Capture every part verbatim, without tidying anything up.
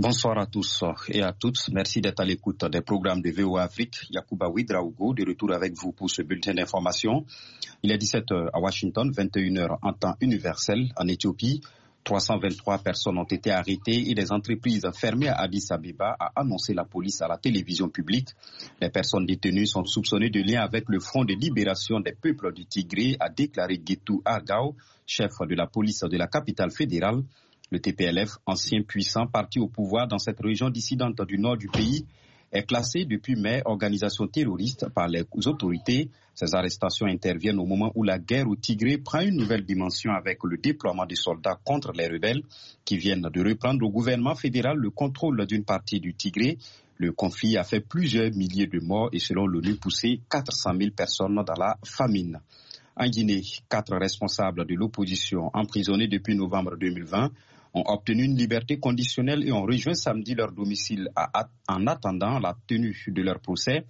Bonsoir à tous et à toutes. Merci d'être à l'écoute des programmes de V O A Afrique. Yacouba Ouedraogo, de retour avec vous pour ce bulletin d'information. Il est dix-sept heures à Washington, vingt et une heures en temps universel. En Éthiopie, trois cent vingt-trois personnes ont été arrêtées et des entreprises fermées à Addis Abeba, a annoncé la police à la télévision publique. Les personnes détenues sont soupçonnées de lien avec le Front de libération des peuples du Tigré, a déclaré Getu Agao, chef de la police de la capitale fédérale. Le T P L F, ancien puissant parti au pouvoir dans cette région dissidente du nord du pays, est classé depuis mai organisation terroriste par les autorités. Ces arrestations interviennent au moment où la guerre au Tigré prend une nouvelle dimension avec le déploiement de soldats contre les rebelles qui viennent de reprendre au gouvernement fédéral le contrôle d'une partie du Tigré. Le conflit a fait plusieurs milliers de morts et selon l'ONU poussé quatre cent mille personnes dans la famine. En Guinée, quatre responsables de l'opposition emprisonnés depuis novembre deux mille vingt ont obtenu une liberté conditionnelle et ont rejoint samedi leur domicile à, en attendant la tenue de leur procès.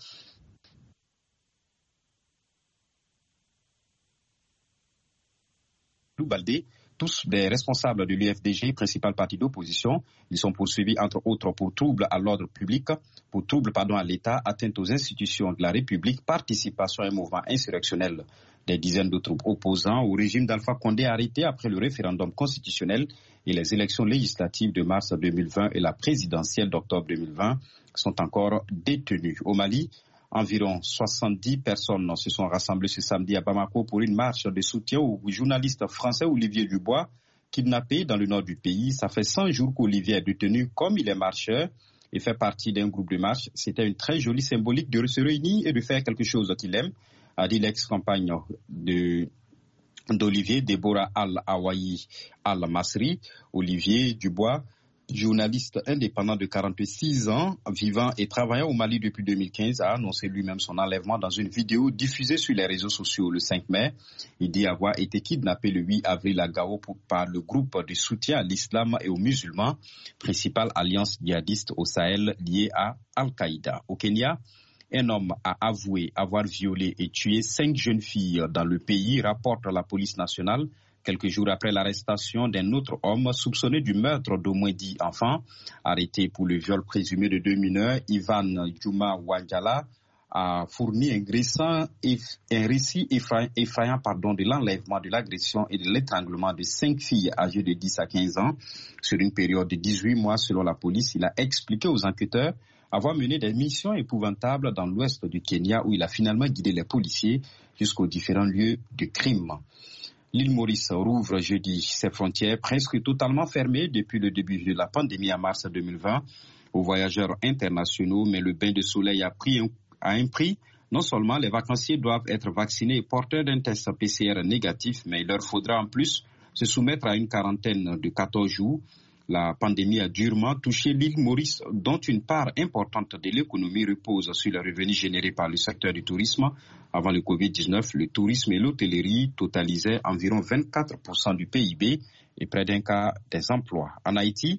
Baldé, tous des responsables de l'U F D G, principal parti d'opposition. Ils sont poursuivis entre autres pour trouble à l'ordre public, pour trouble pardon, à l'État, atteinte aux institutions de la République, participation à un mouvement insurrectionnel. Des dizaines de troupes opposants au régime d'Alpha Condé arrêtés après le référendum constitutionnel et les élections législatives de mars deux mille vingt et la présidentielle d'octobre deux mille vingt sont encore détenues. Au Mali, environ soixante-dix personnes se sont rassemblées ce samedi à Bamako pour une marche de soutien au journaliste français Olivier Dubois, kidnappé dans le nord du pays. Ça fait cent jours qu'Olivier est détenu comme il est marcheur et fait partie d'un groupe de marche. C'était une très jolie symbolique de se réunir et de faire quelque chose qu'il aime, a dit l'ex-compagne de, d'Olivier, Déborah Al-Awayi Al-Masri. Olivier Dubois, journaliste indépendant de quarante-six ans, vivant et travaillant au Mali depuis deux mille quinze, a annoncé lui-même son enlèvement dans une vidéo diffusée sur les réseaux sociaux le cinq mai. Il dit avoir été kidnappé le huit avril à Gao par le groupe de soutien à l'islam et aux musulmans, principale alliance djihadiste au Sahel liée à Al-Qaïda. Au Kenya, un homme a avoué avoir violé et tué cinq jeunes filles dans le pays, rapporte la police nationale, quelques jours après l'arrestation d'un autre homme soupçonné du meurtre d'au moins dix enfants. Arrêté pour le viol présumé de deux mineurs, Ivan Juma Wanjala a fourni un, récent, un récit effrayant, effrayant pardon, de l'enlèvement, de l'agression et de l'étranglement de cinq filles âgées de dix à quinze ans sur une période de dix-huit mois selon la police. Il a expliqué aux enquêteurs avoir mené des missions épouvantables dans l'ouest du Kenya où il a finalement guidé les policiers jusqu'aux différents lieux de crime. L'île Maurice rouvre jeudi ses frontières presque totalement fermées depuis le début de la pandémie en mars deux mille vingt aux voyageurs internationaux, mais le bain de soleil a pris un, à un prix. Non seulement les vacanciers doivent être vaccinés et porteurs d'un test P C R négatif, mais il leur faudra en plus se soumettre à une quarantaine de quatorze jours. La pandémie a durement touché l'île Maurice, dont une part importante de l'économie repose sur les revenus générés par le secteur du tourisme. Avant le covid dix-neuf, le tourisme et l'hôtellerie totalisaient environ vingt-quatre pour cent du P I B et près d'un quart des emplois. En Haïti,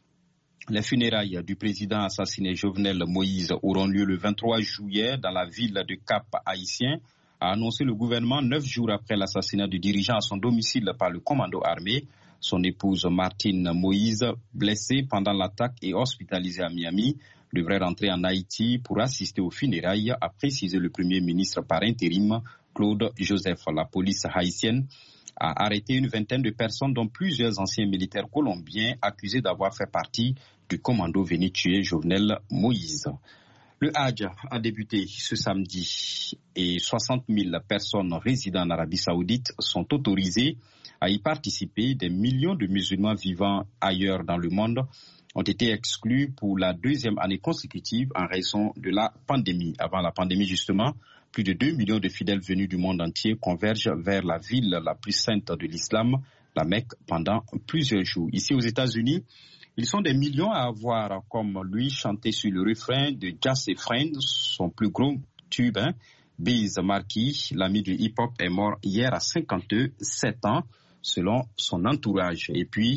les funérailles du président assassiné Jovenel Moïse auront lieu le vingt-trois juillet dans la ville de Cap-Haïtien, a annoncé le gouvernement neuf jours après l'assassinat du dirigeant à son domicile par le commando armé. Son épouse Martine Moïse, blessée pendant l'attaque et hospitalisée à Miami, devrait rentrer en Haïti pour assister aux funérailles, a précisé le premier ministre par intérim, Claude Joseph. La police haïtienne a arrêté une vingtaine de personnes, dont plusieurs anciens militaires colombiens accusés d'avoir fait partie du commando venu tuer Jovenel Moïse. Le Hajj a débuté ce samedi et soixante mille personnes résidant en Arabie Saoudite sont autorisées à y participer. Des millions de musulmans vivant ailleurs dans le monde ont été exclus pour la deuxième année consécutive en raison de la pandémie. Avant la pandémie, justement, plus de deux millions de fidèles venus du monde entier convergent vers la ville la plus sainte de l'islam, la Mecque, pendant plusieurs jours. Ici aux États-Unis, ils sont des millions à avoir, comme lui, chanté sur le refrain de Jazz et Friends, son plus gros tube. Hein. Biz Markie, l'ami du hip-hop, est mort hier à cinquante-sept ans, selon son entourage. Et puis,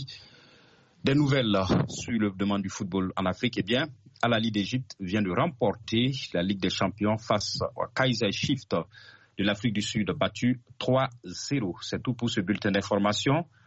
des nouvelles sur le domaine du football en Afrique. Eh bien, Al-Ahly d'Égypte vient de remporter la Ligue des Champions face au Kaizer Chiefs de l'Afrique du Sud, battu trois zéro. C'est tout pour ce bulletin d'information.